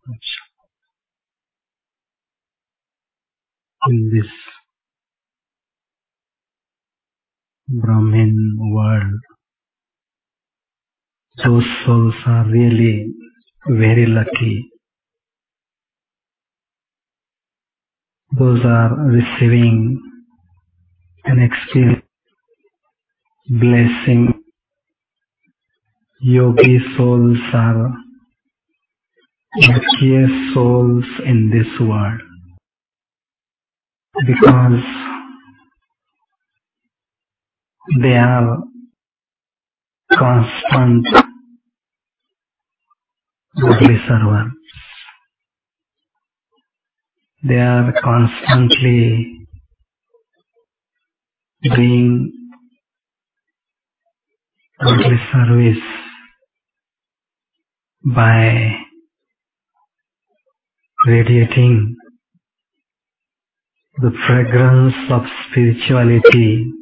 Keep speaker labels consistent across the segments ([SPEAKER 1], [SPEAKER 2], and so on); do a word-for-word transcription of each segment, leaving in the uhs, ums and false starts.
[SPEAKER 1] In this Brahmin world, those souls are really very lucky. Those are receiving an experience, blessing. Yogi souls are luckiest souls in this world because they are constant godly servants. They are constantly doing godly service by radiating the fragrance of spirituality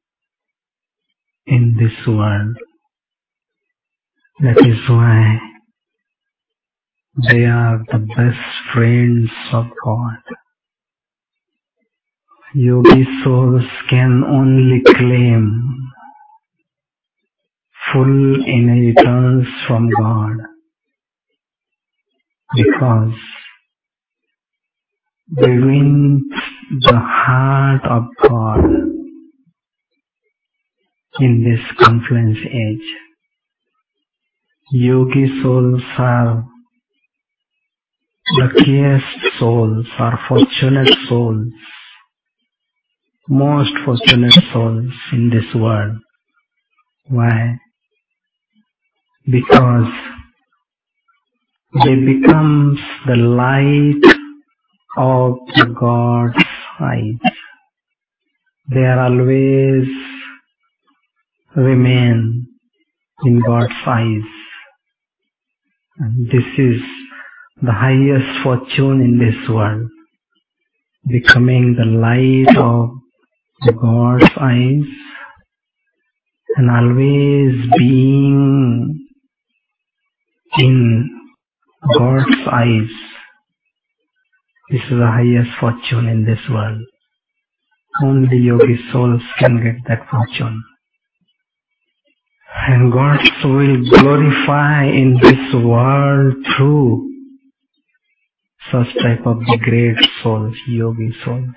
[SPEAKER 1] in this world. That is why they are the best friends of God. Yogi souls can only claim full inheritance from God because they win the heart of God in this confluence age. Yogi souls are luckiest souls, are fortunate souls, most fortunate souls in this world. Why? Because they become the light of the God's eyes. They are always remain in God's eyes. And this is the highest fortune in this world, becoming the light of the God's eyes and always being in God's eyes. This is the highest fortune in this world. Only yogi souls can get that fortune. And God will glorify in this world through such type of the great souls, yogi souls.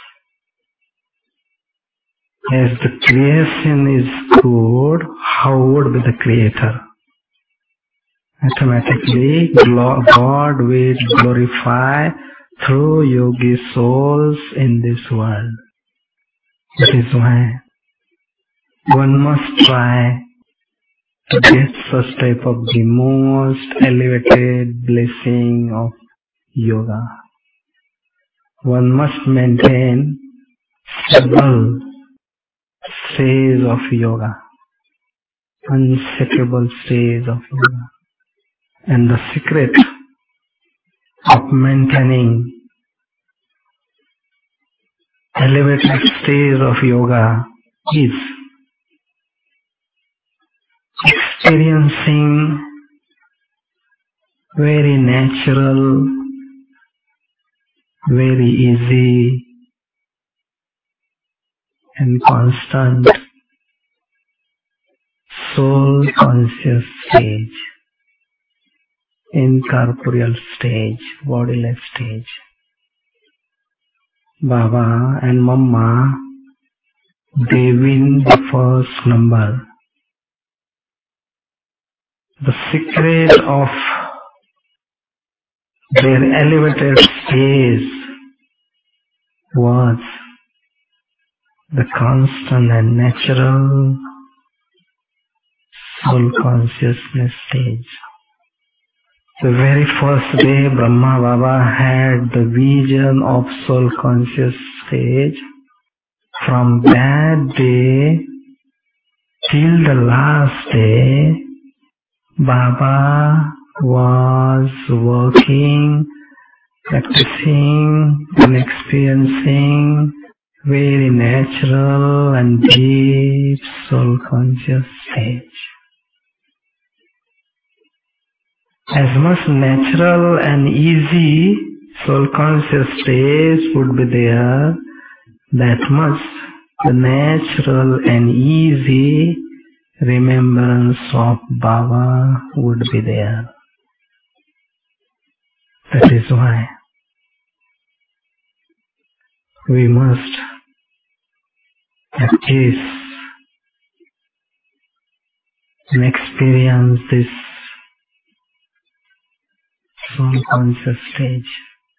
[SPEAKER 1] As the creation is good, how would be the creator? Automatically, God will glorify through yogi souls in this world. That is why one must try to get such type of the most elevated blessing of yoga. One must maintain stable stage of yoga, unshakable stage of yoga. And the secret of maintaining elevated stage of yoga is experiencing very natural, very easy and constant soul conscious stage, incorporeal stage, bodiless stage. Baba and Mama, they win the first number. The secret of their elevated stage was the constant and natural soul consciousness stage. The very first day Brahma Baba had the vision of soul conscious stage. From that day till the last day, Baba was working, practicing and experiencing very natural and deep soul conscious stage. as much natural and easy soul conscious state would be there, that much the natural and easy remembrance of Baba would be there. That is why we must practice and experience this soul conscious stage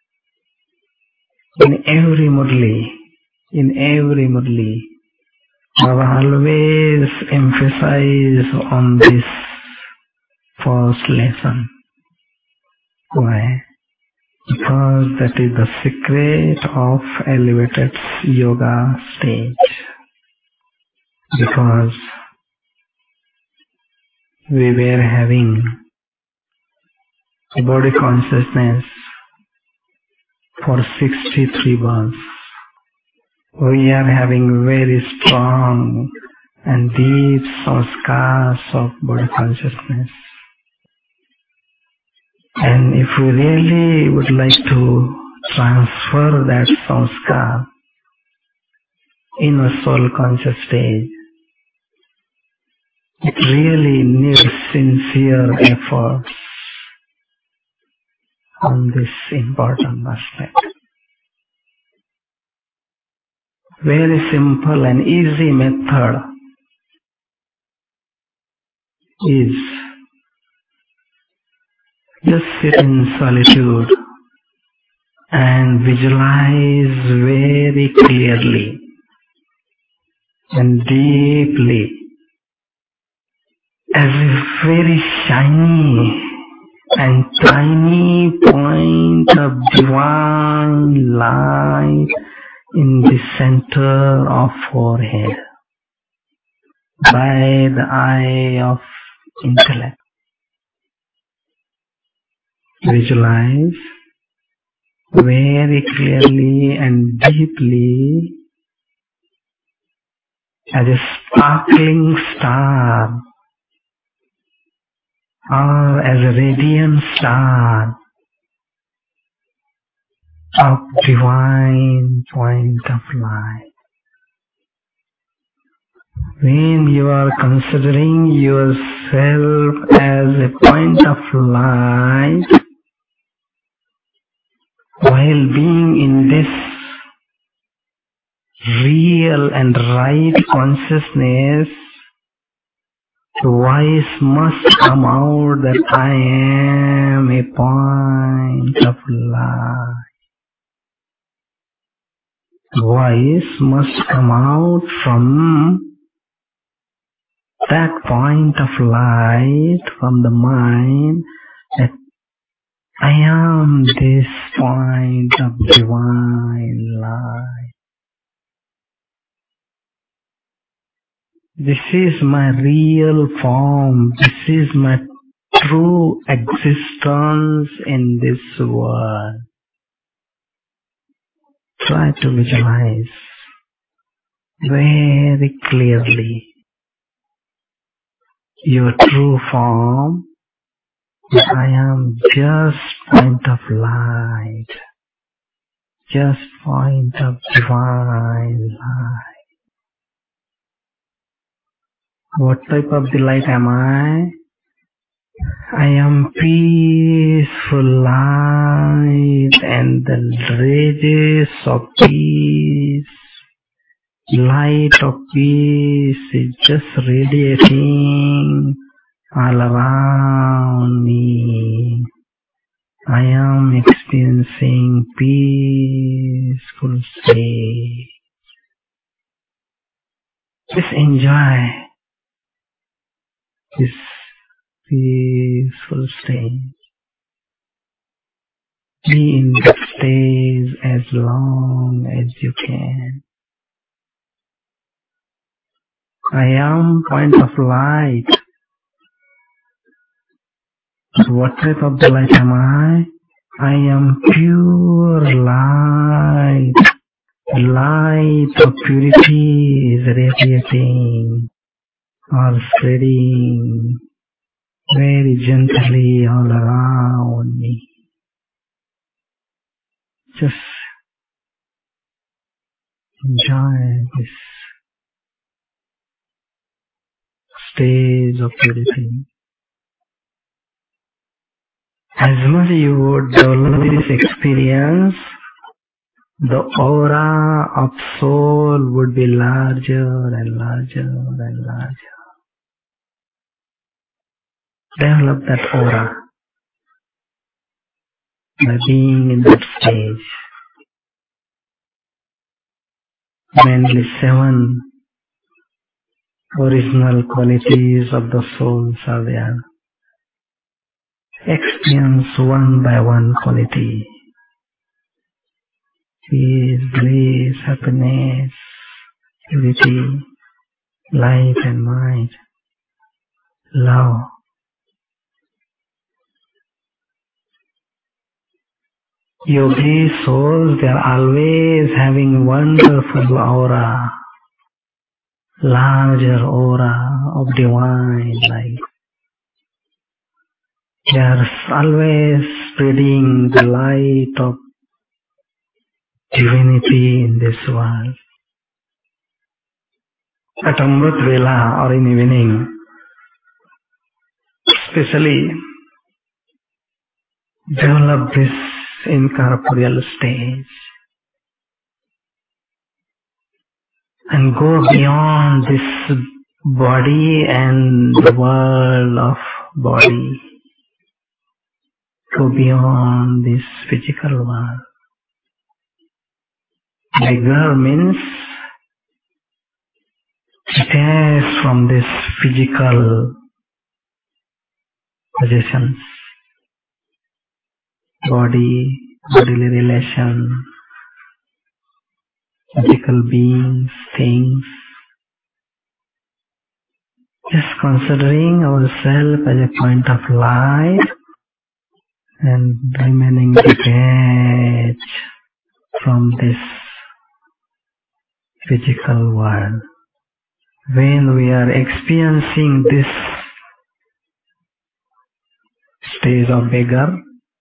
[SPEAKER 1] in every murli, in every murli. Baba always emphasize on this first lesson. Why? Because that is the secret of elevated yoga stage. Because we were having body consciousness for sixty-three births. We are having very strong and deep sanskars of body consciousness. And if we really would like to transfer that sanskar in a soul conscious stage, it really needs sincere efforts on this important aspect. Very simple and easy method is just sit in solitude and visualize very clearly and deeply, as if very shiny and tiny point of divine light in the center of forehead by the eye of intellect. Visualize very clearly and deeply as a sparkling star or as a radiant star of divine point of light. When you are considering yourself as a point of light, while being in this real and right consciousness, the voice must come out that I am a point of light. The voice must come out from that point of light, from the mind, that I am this point of divine light. This is my real form. This is my true existence in this world. Try to visualize very clearly your true form, that I am just point of light, just point of divine light. What type of the light am I? I am peaceful light, and the rays of peace, light of peace is just radiating all around me. I am experiencing peaceful state. Just enjoy this peaceful state. Be in that stage as long as you can. I am point of light. But what type of the light am I? I am pure light. The light of purity is radiating or spreading very gently all around me. Just enjoy this stage of purity. As much you would develop this experience, the aura of soul would be larger and larger and larger. Develop that aura by being in that stage. Mainly seven original qualities of the souls are there. Experience one by one quality. Peace, bliss, happiness, purity, light and might, love. Yogi souls, they are always having wonderful aura, larger aura of divine light. They are always spreading the light of divinity in this world. At Amrit Vela or in evening, especially develop this incorporeal stage and go beyond this body and the world of body. Go beyond this physical world. Bigger means detached from this physical possessions, body, bodily relation, physical beings, things. Just considering ourselves as a point of light and remaining detached from this physical world. When we are experiencing this stage of beggar,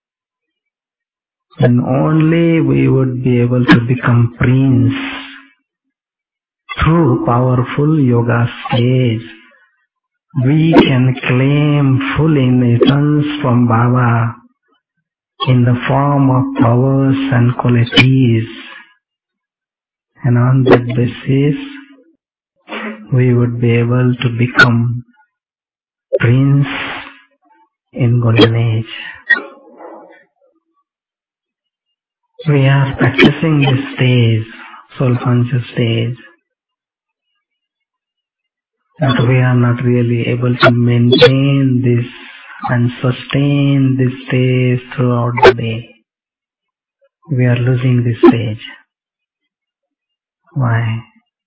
[SPEAKER 1] then only we would be able to become prince through powerful yoga stage. We can claim full inheritance from Baba in the form of powers and qualities, and on that basis we would be able to become prince in golden age. We are practicing this stage, soul conscious stage, but we are not really able to maintain this and sustain this stage throughout the day. We are losing this stage. Why?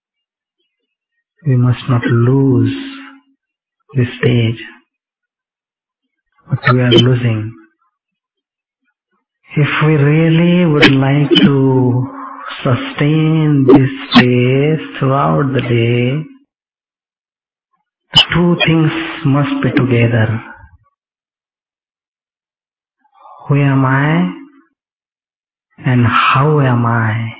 [SPEAKER 1] We must not lose this stage, but we are losing. If we really would like to sustain this stage throughout the day, the two things must be together. Who am I and how am I?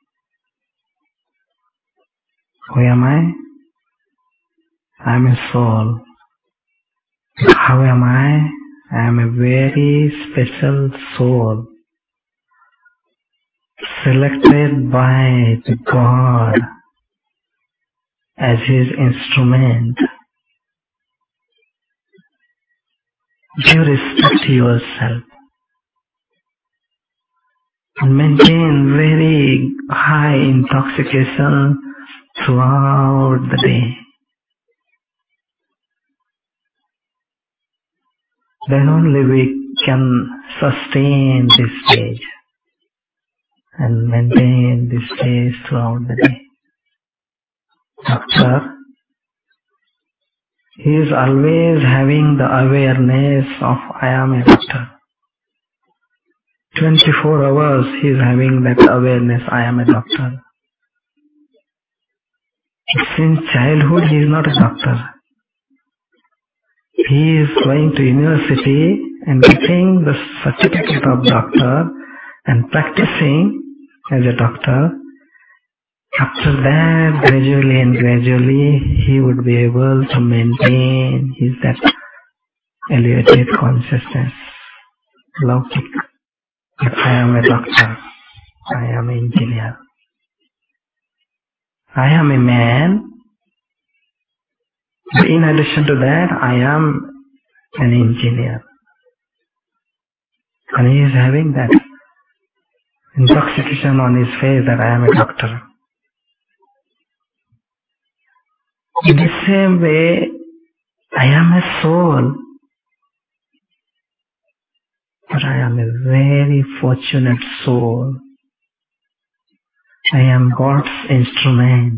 [SPEAKER 1] Who am I? I am a soul. How am I? I am a very special soul, selected by the God as His instrument. Give respect to yourself and maintain very high intoxication throughout the day. Then only we can sustain this stage and maintain this stage throughout the day. Doctor, he is always having the awareness of I am a doctor. twenty-four hours he is having that awareness I am a doctor. Since childhood he is not a doctor. He is going to university and getting the certificate of doctor and practicing as a doctor. After that, gradually and gradually, he would be able to maintain his that elevated consciousness. Laukik. If I am a doctor, I am an engineer. I am a man. In addition to that, I am an engineer. And he is having that intoxication on his face that I am a doctor. In the same way, I am a soul, but I am a very fortunate soul. I am God's instrument.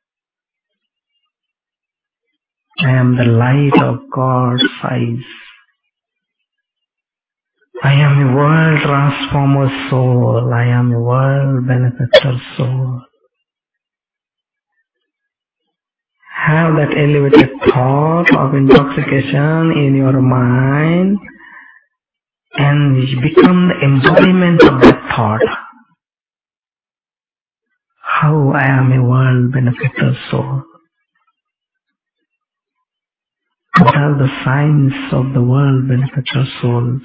[SPEAKER 1] I am the light of God's eyes. I am a world transformer soul. I am a world benefactor soul. Have that elevated thought of intoxication in your mind and become the embodiment of that thought. How I am a world benefactor soul. What are the signs of the world benefactor souls?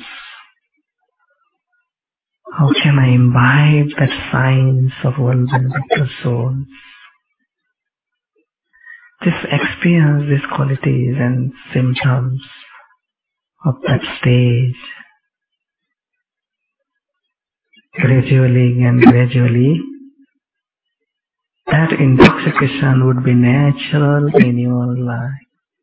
[SPEAKER 1] How can I imbibe that signs of world benefactor souls? Just experience these qualities and symptoms of that stage. Gradually and gradually, that intoxication would be natural in your life.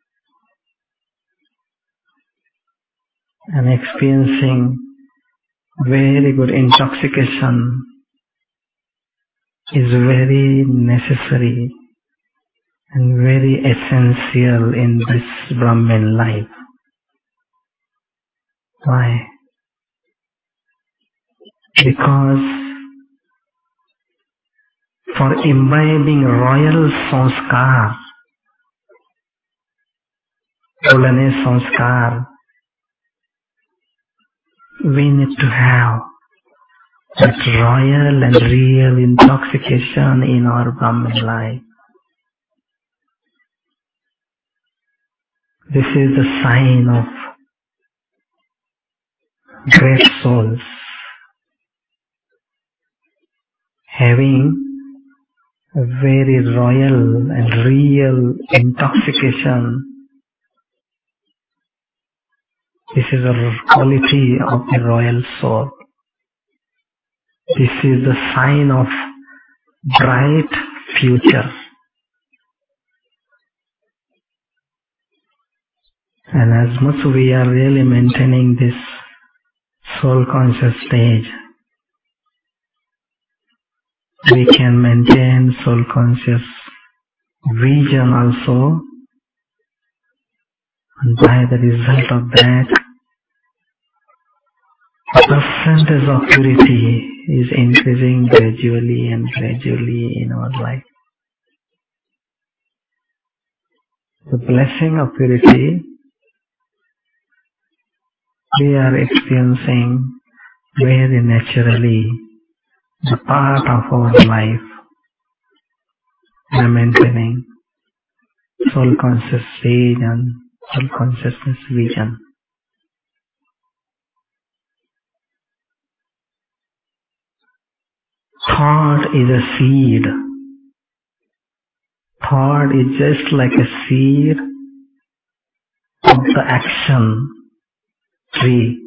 [SPEAKER 1] And experiencing very good intoxication is very necessary and very essential in this Brahman life. Why? Because for imbibing royal sanskar, Ulane sanskar, we need to have that royal and real intoxication in our Brahman life. This is the sign of great souls having a very royal and real intoxication. This is a quality of the royal soul. This is the sign of bright future. And as much we are really maintaining this soul conscious stage, we can maintain soul conscious vision also, and by the result of that, the percentage of purity is increasing gradually and gradually in our life. The blessing of purity we are experiencing very naturally, the part of our life. We are maintaining soul conscious stage and soul consciousness vision. Thought is a seed. Thought is just like a seed of the action tree.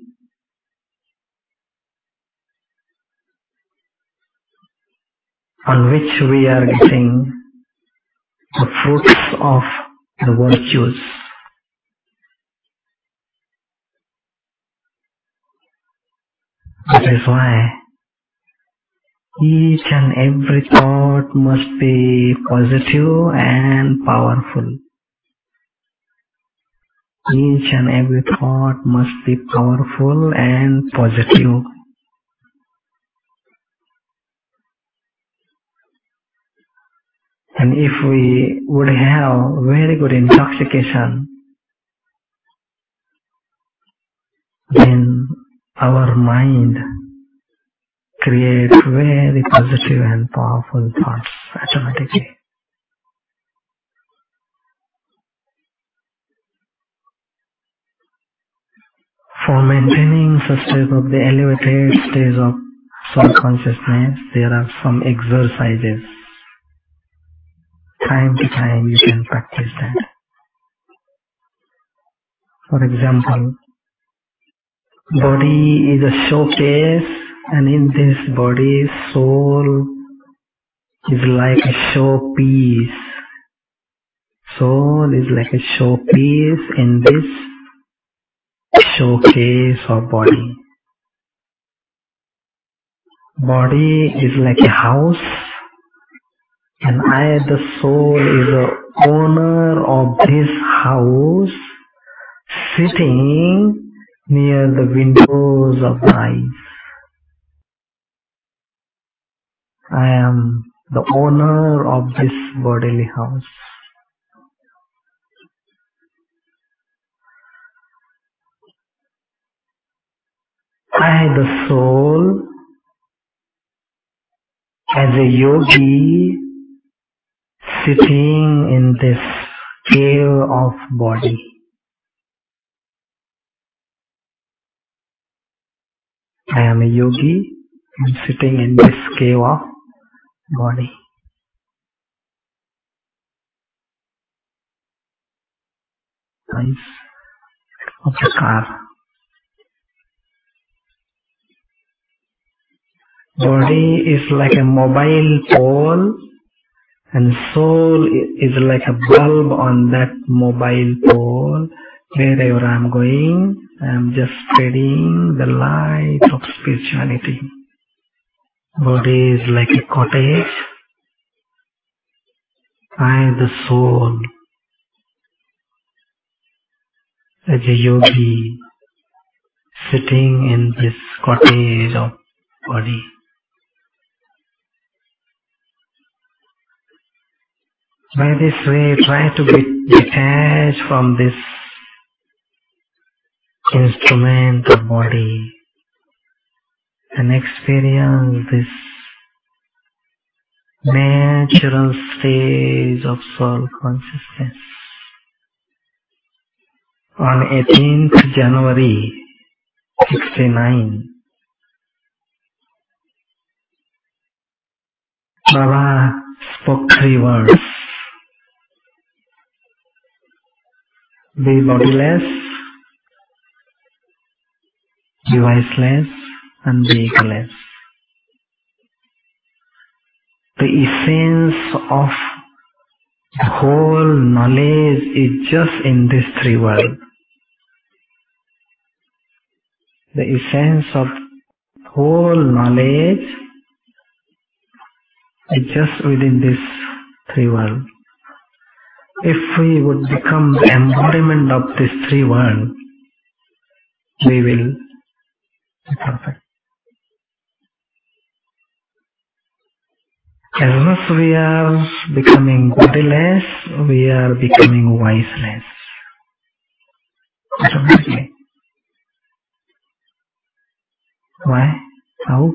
[SPEAKER 1] On which we are getting the fruits of the virtues. That is why each and every thought must be positive and powerful. Each and every thought must be powerful and positive. And if we would have very good intoxication, then our mind creates very positive and powerful thoughts automatically. For maintaining such type of the elevated stage of soul consciousness, there are some exercises. Time to time you can practice that. For example, body is a showcase, and in this body, soul is like a showpiece. Soul is like a showpiece in this showcase of body. Body is like a house, and I, the soul, is the owner of this house, sitting near the windows of the eyes. I am the owner of this bodily house. I, the soul, as a yogi, sitting in this cave of body. I am a yogi, I'm sitting in this cave of body. Eyes of the car. Body is like a mobile pole, and soul is like a bulb on that mobile pole. Wherever I am going, I am just spreading the light of spirituality. Body is like a cottage. I, the soul, as a yogi, sitting in this cottage of body. By this way, try to be detached from this instrument of body and experience this natural stage of soul consciousness. On eighteenth January sixty-nine, Baba spoke three words: be bodiless, deviceless, and be egoless. The essence of the whole knowledge is just in these three words. The essence of whole knowledge is just within these three worlds. If we would become the embodiment of these three worlds, we will be perfect. As soon as we are becoming bodiless, we are becoming wiseless. Automatically. Why? How?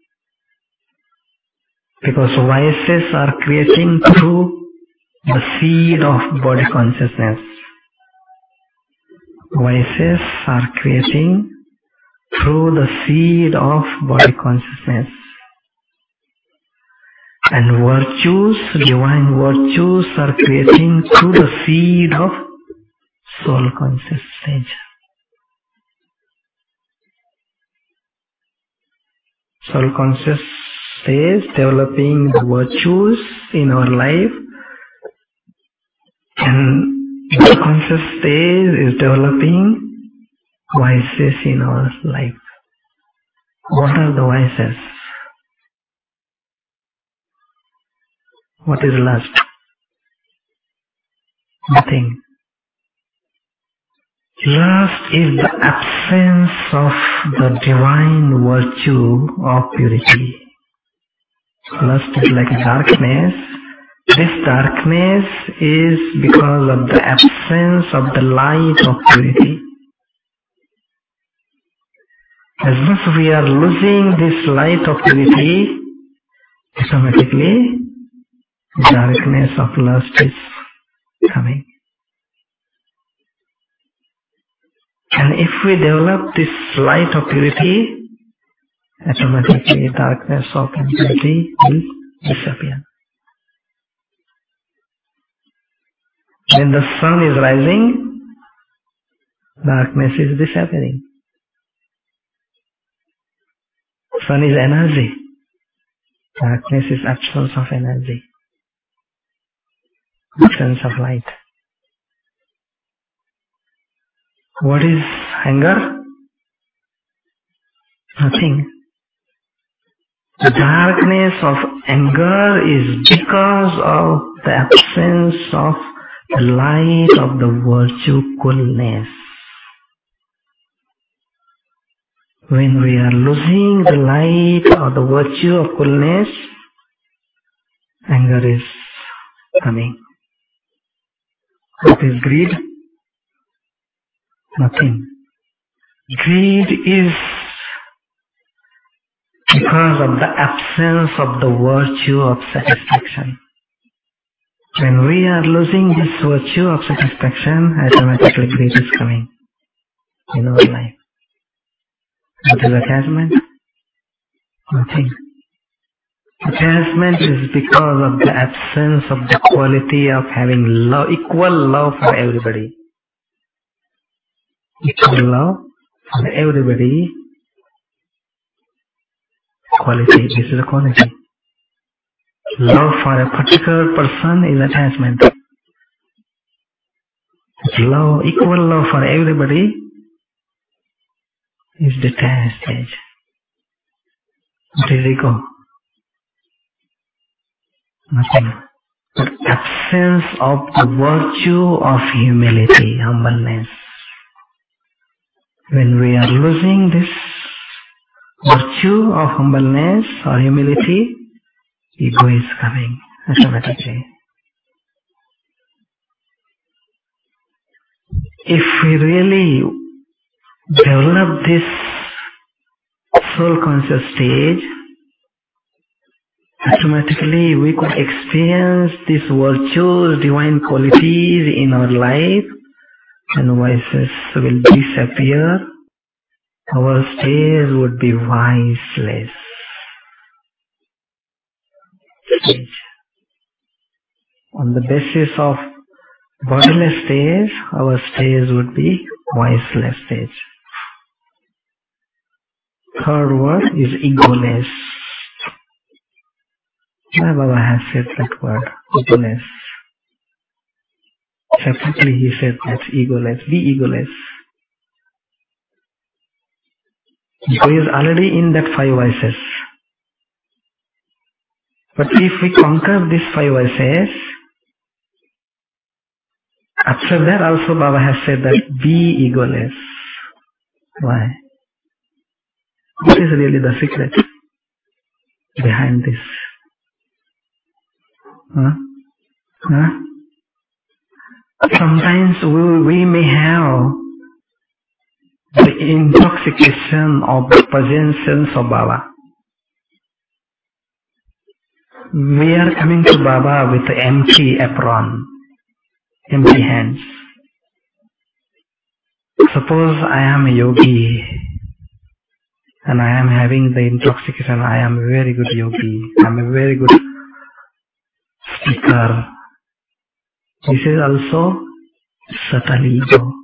[SPEAKER 1] Because vices are creating through the seed of body consciousness. Vices are creating through the seed of body consciousness. And virtues, divine virtues, are creating through the seed of soul conscious stage. Soul conscious stage developing the virtues in our life, and the conscious stage is developing vices in our life. What are the vices? What is lust? Nothing. Lust is the absence of the divine virtue of purity. Lust is like a darkness. This darkness is because of the absence of the light of purity. As much as we are losing this light of purity, automatically darkness of lust is coming. And if we develop this light of purity, automatically darkness of impurity will disappear. When the sun is rising, darkness is disappearing. Sun is energy. Darkness is absence of energy. Absence of light. What is anger? Nothing. The darkness of anger is because of the absence of the light of the virtue coolness. When we are losing the light of the virtue of coolness, anger is coming. What is greed? Nothing. Greed is because of the absence of the virtue of satisfaction. When we are losing this virtue of satisfaction, automatically greed is coming in our life. What is attachment? Nothing. Attachment is because of the absence of the quality of having love, equal love for everybody. Equal love for everybody. Quality, this is a quality. Love for a particular person is attachment. Love, equal love for everybody is detached stage. What is ego? Nothing. But absence of the virtue of humility, humbleness. When we are losing this virtue of humbleness or humility, ego is coming automatically. If we really develop this soul conscious stage, automatically we could experience these virtues, divine qualities in our life, and vices will disappear. Our stage would be viceless stage. On the basis of bodiless stage, our stage would be viceless stage. Third word is egoless. My Baba has said that word, egoless. Separately he said that egoless, be egoless. Ego is already in that five vices. But if we conquer these five vices, after that also Baba has said that be egoless. Why? What is really the secret behind this? Huh? Huh? Sometimes we, we may have the intoxication of the presence of Baba. We are coming to Baba with an empty apron, empty hands. Suppose I am a yogi and I am having the intoxication. I am a very good yogi. I am a very good speaker. This is also subtle ego.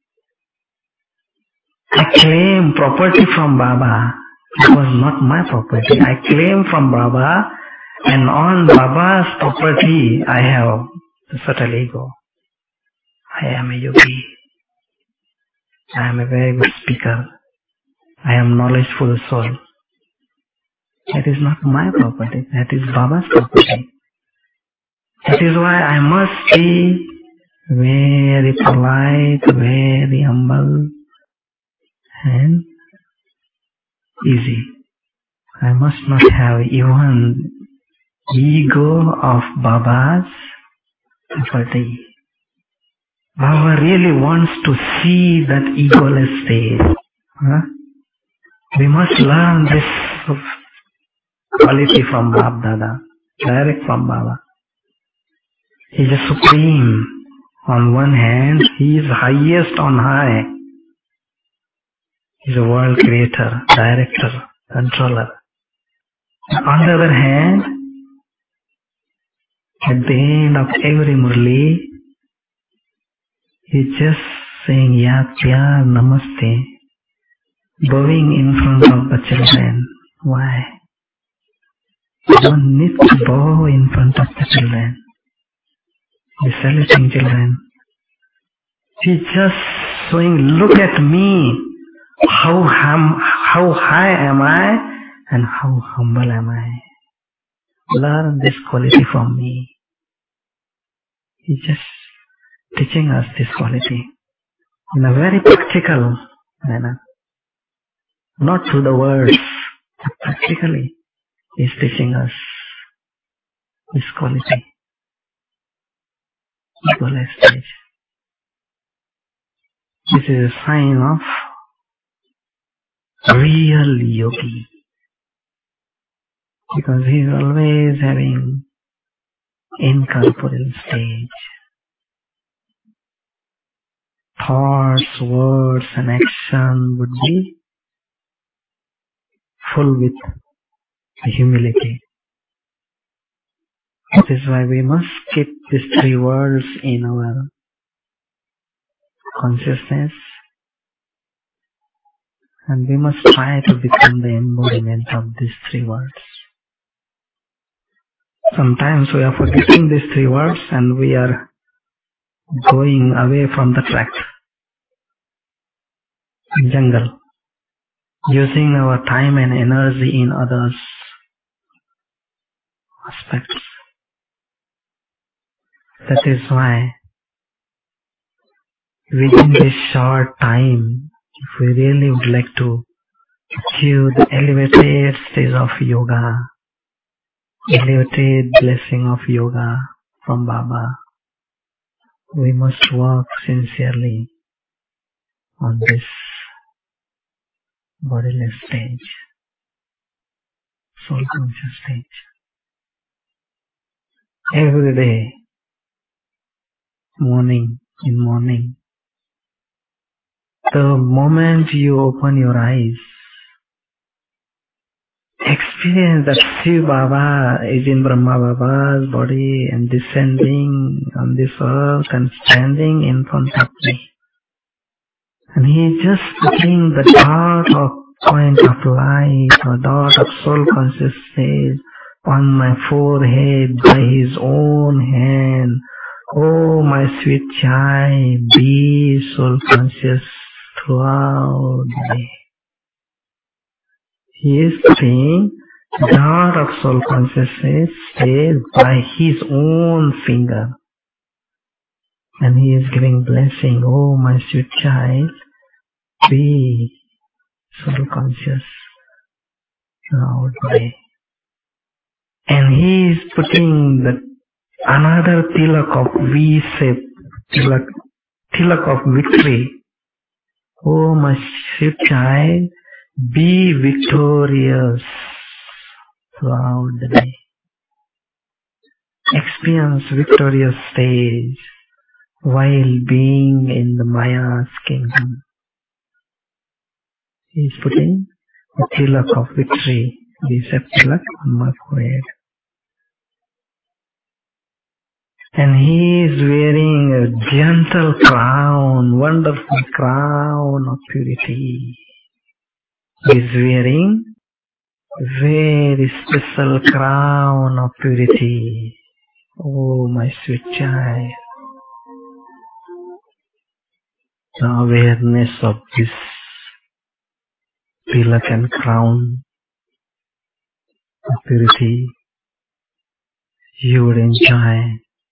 [SPEAKER 1] I claim property from Baba. It was not my property. I claim from Baba, and on Baba's property I have the subtle ego. I am a yogi. I am a very good speaker. I am knowledgeful soul. That is not my property. That is Baba's property. That is why I must be very polite, very humble, and easy. I must not have even ego of Baba's property. Baba really wants to see that egoless state. Huh? We must learn this quality from Bab Dada, direct from Baba. He is supreme. On one hand, he is highest on high. He is a world creator, director, controller. On the other hand, at the end of every murli, he is just saying, Yad Pyar Namaste, bowing in front of the children. Why? You don't need to bow in front of the children. The saluting children. He is just showing, look at me. How, hum, how high am I and how humble am I? Learn this quality from me. He is just teaching us this quality in a very practical manner. Not through the words, but practically he is teaching us this quality. Egoless stage. This is a sign of real yogi. Because he is always having incorporeal stage. Thoughts, words and action would be full with humility. That is why we must keep these three words in our consciousness. And we must try to become the embodiment of these three words. Sometimes we are forgetting these three words and we are going away from the track. Jungle. Using our time and energy in others' aspects. That is why within this short time, if we really would like to achieve the elevated stage of yoga, elevated blessing of yoga from Baba, we must work sincerely on this bodiless stage, soul conscious stage. Every day, morning in morning, the moment you open your eyes, experience that Shiv Baba is in Brahma Baba's body and descending on this earth and standing in front of me. And he is just putting the dot of point of light or dot of soul consciousness on my forehead by his own hand. Oh, my sweet child, be soul conscious throughout the day. He is putting dot of soul consciousness stays by his own finger. And he is giving blessing. Oh, my sweet child, be soul conscious throughout the day. And he is putting the another tilak of V shape, tilak, tilak of victory. Oh, my sweet child, be victorious throughout the day. Experience victorious stage while being in the Maya's kingdom. He is putting a tilak of victory, the tilak on my forehead. And he is wearing a gentle crown, wonderful crown of purity. He is wearing a very special crown of purity. Oh, my sweet child. The awareness of this tilak and crown of purity, you would enjoy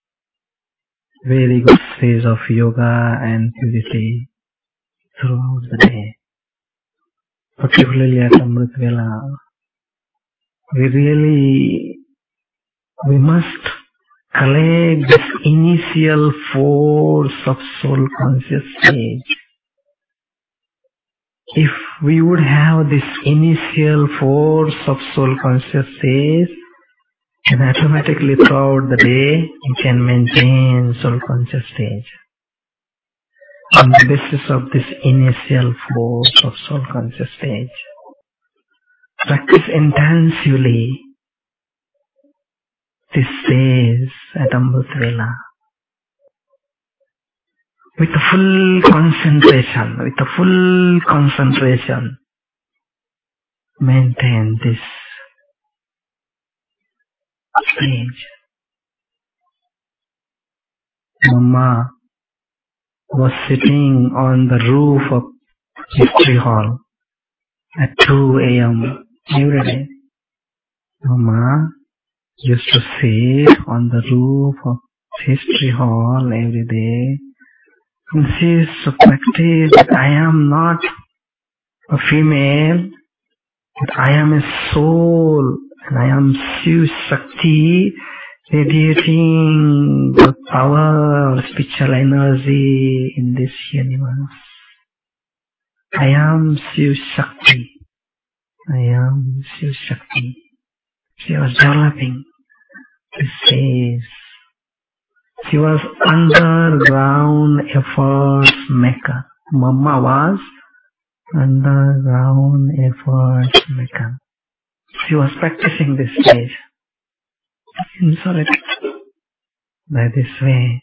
[SPEAKER 1] very good phase of yoga and purity throughout the day. Particularly at Amrit Vela, we really, we must collect this initial force of soul conscious stage. If we would have this initial force of soul consciousness, then automatically throughout the day, you can maintain soul conscious stage. On the basis of this initial force of soul conscious stage, practice intensively this stage at Amrit Vela. With a full concentration, with a full concentration, maintain this stage. Mama was sitting on the roof of History Hall at two a m every day. Mama used to sit on the roof of History Hall every day. And she used to practice that I am not a female, but I am a soul, and I am Shiv Shakti, radiating the power of spiritual energy in this universe. I am Shiv Shakti. I am Shiv Shakti. She was developing this phase. She was underground efforts maker. Mama was underground efforts maker. She was practicing this stage in solitude. By this way,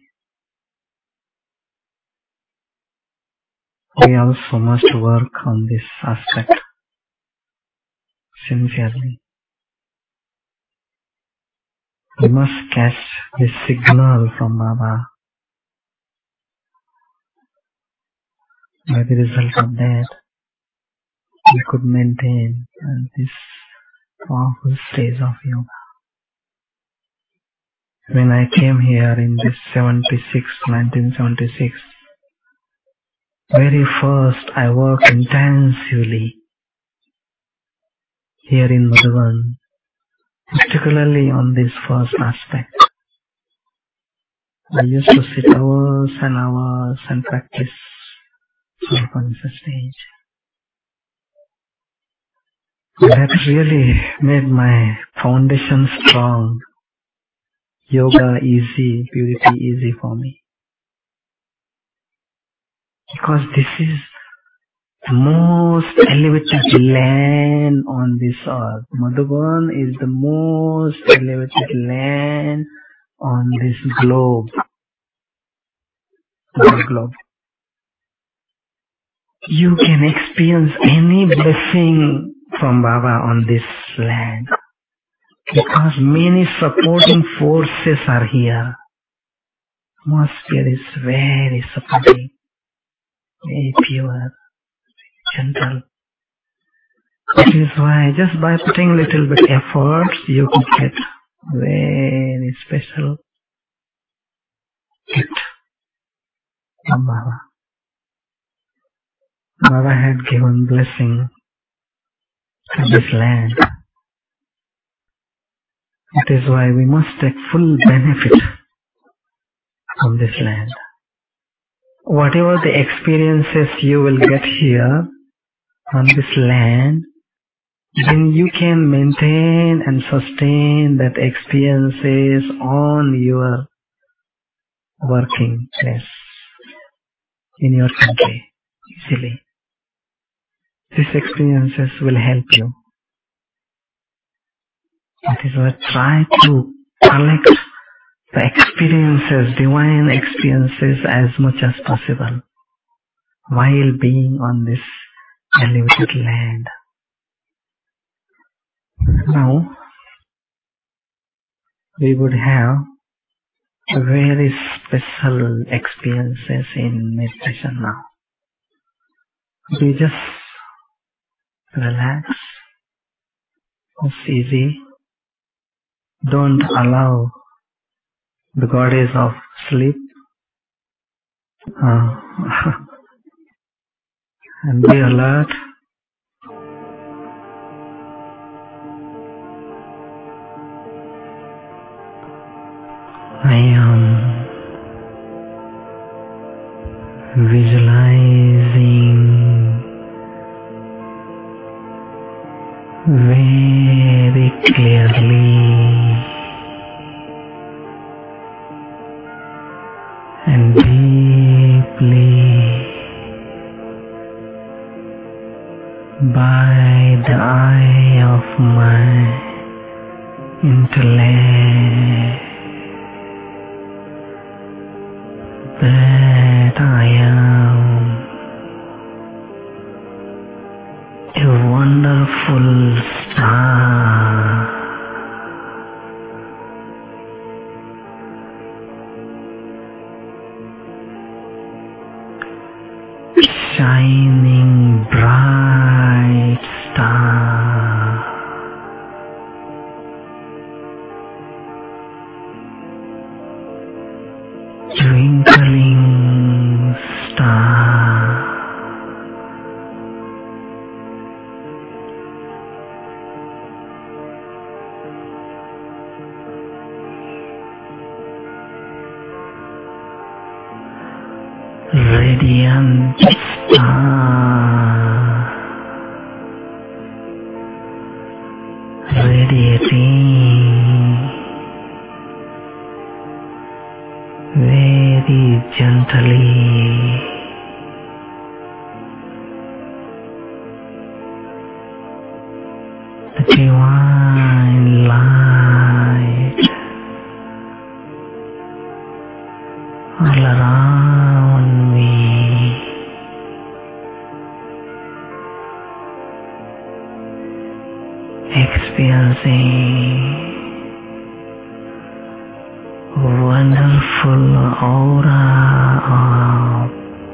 [SPEAKER 1] we also must work on this aspect sincerely. We must catch this signal from Baba. By the result of that, we could maintain this powerful stage of yoga. When I came here in this seventy-six, nineteen seventy-six, very first I worked intensively here in Madhuban, particularly on this first aspect. I used to sit hours and hours and practice soul conscious stage. That really made my foundation strong. Yoga easy, purity easy for me. Because this is the most elevated land on this earth. Madhuban is the most elevated land on this globe. The globe. You can experience any blessing from Baba on this land. Because many supporting forces are here. Atmosphere is very supporting, very pure, gentle. That is why just by putting little bit effort, you could get very special gift from Baba. Baba had given blessing to this land. That is why we must take full benefit from this land. Whatever the experiences you will get here on this land, then you can maintain and sustain that experiences on your working place, in your country, easily. These experiences will help you. That is why try to collect the experiences, divine experiences as much as possible while being on this elevated land. Now, we would have very special experiences in meditation now. We just relax. It's easy. Don't allow the goddess of sleep uh, and be alert. I am visualizing very clearly and deeply by the eye of my intellect that I am a wonderful star shining bright star twinkling star radiant star radiating very gently the divine light all around me, experiencing wonderful aura of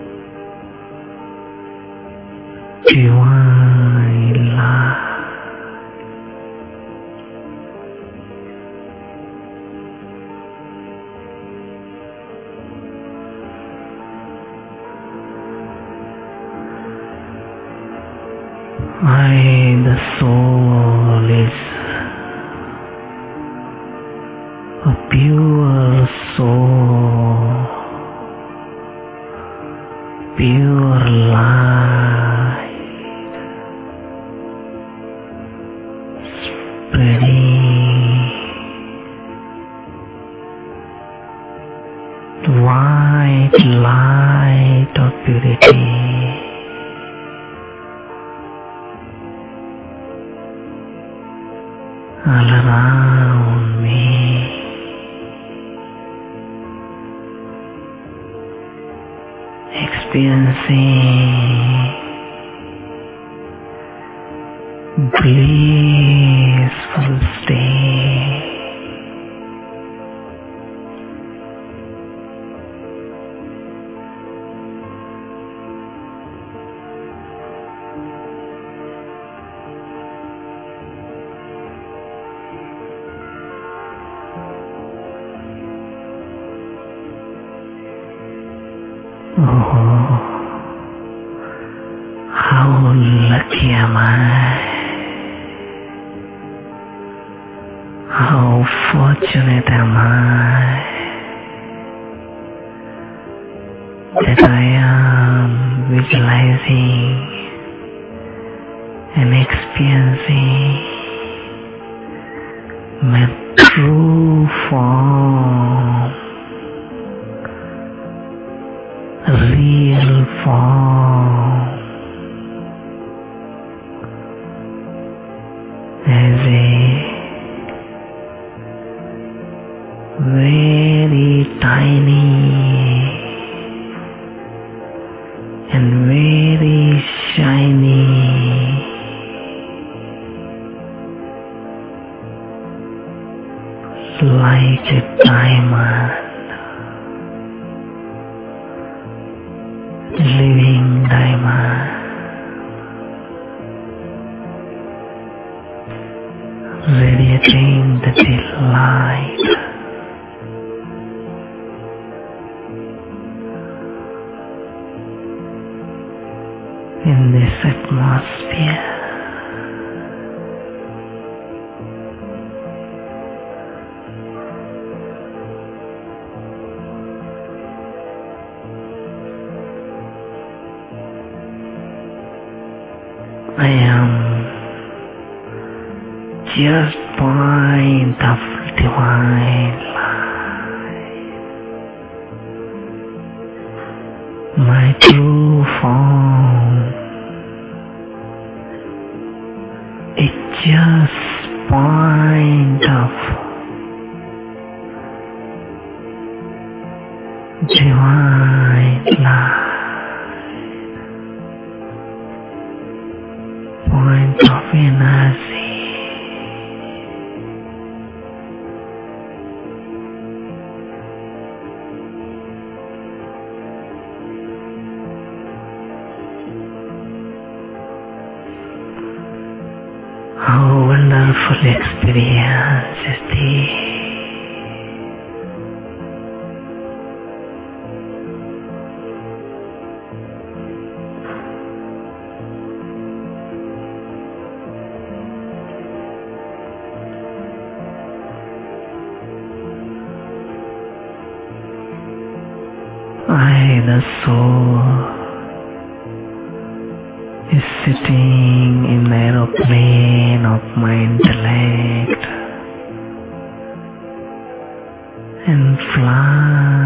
[SPEAKER 1] divine light. I, the soul, is a pure soul, pure light, spreading the white light of purity all around me, experiencing blissful state. Oh, how lucky am I, how fortunate am I that I am visualizing and experiencing my true form, real form, as a very tiny and very shiny like a diamond, living diamond, radiating the delight in this atmosphere. I am just point of divine light. My true form is just point of divine light, point of energy. How wonderful experience is this? I, the soul, is sitting in the aeroplane of my intellect and fly